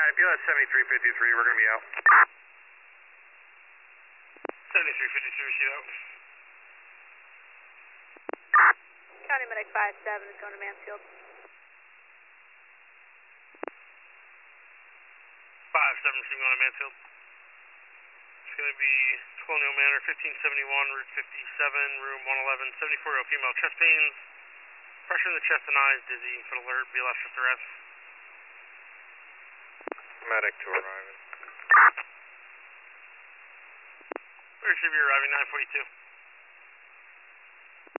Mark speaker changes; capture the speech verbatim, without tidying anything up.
Speaker 1: B L S seventy-three fifty-three, we're going to be out.
Speaker 2: seventy-three fifty-three, receive out.
Speaker 3: County Medic five seven is going to Mansfield.
Speaker 2: five seven, receiving on Mansfield. It's going to be Colonial Manor, fifteen seventy-one, Route fifty-seven, room one eleven, seventy-four-year-old female, chest pains, pressure in the chest and eyes, dizzy, foot alert, B L S just arrest.
Speaker 1: Medic two arriving.
Speaker 2: Receive, you're arriving, nine forty-two.